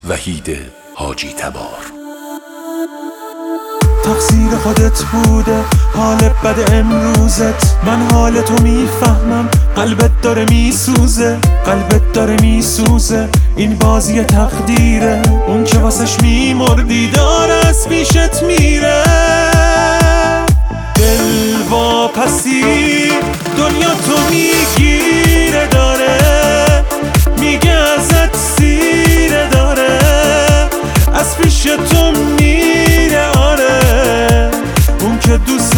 وحید حاجی تبار. تقصیر خودت بوده حال بد امروزت، من حال تو میفهمم، قلبت داره میسوزه، قلبت داره میسوزه. این بازی تقدیره، اون که واسش میمردی داره از پیشت میره. دل واپسی دنیا تو میگیره، داره میگه ازت سیره، داره از پیش تو میره. آره اون که دوست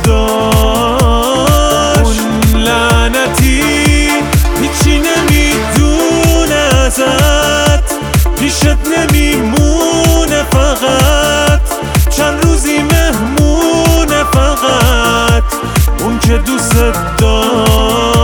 داشت، اون لعنتی هیچی نمیدونه ازت، پیشت نمیمونه، فقط چند روزی مهمونه، فقط اون که دوست داشت.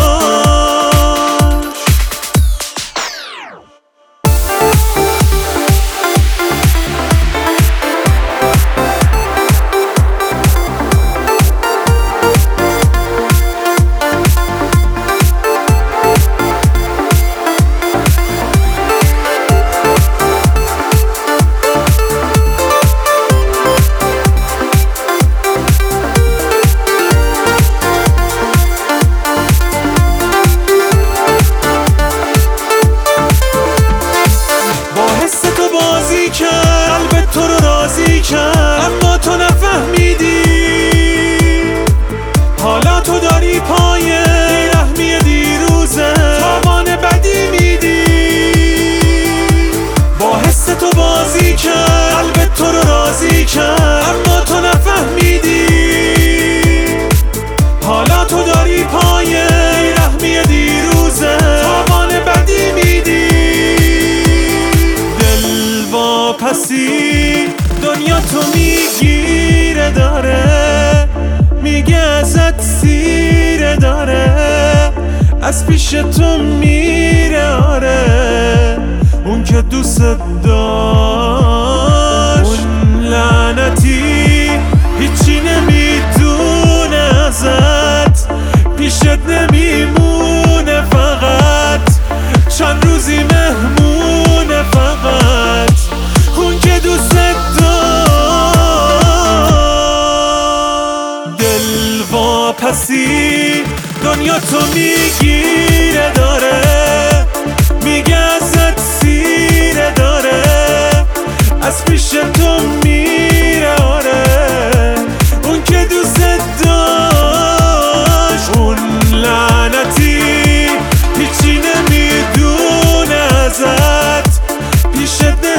قلبت تو رو راضی کرد، اما تو نفهمیدی حالا تو داری پای رحمی دیروزه تاوان بدی میدی. با حس تو بازی کرد، قلبت تو رو راضی کرد، اما تو نفهمیدی حالا تو داری پای رحمی دیروزه تاوان بدی میدی. پسی دنیا تو میگیره، داره میگه ازت سیره، داره از پیش تو میره. آره اون که دوست داشت، اون لعنتی هیچی نمیدونه ازت، پیشت نمیمونه، فقط چند روزی مهمونه، فقط اون که دوست داشت. دل واپسی دنیا تو میگیره، داره میگه ازت سیره، داره از پیش تو میره. آره اون که دوست داشت، اون لعنتی هیچی نمیدونه ازت، پیشت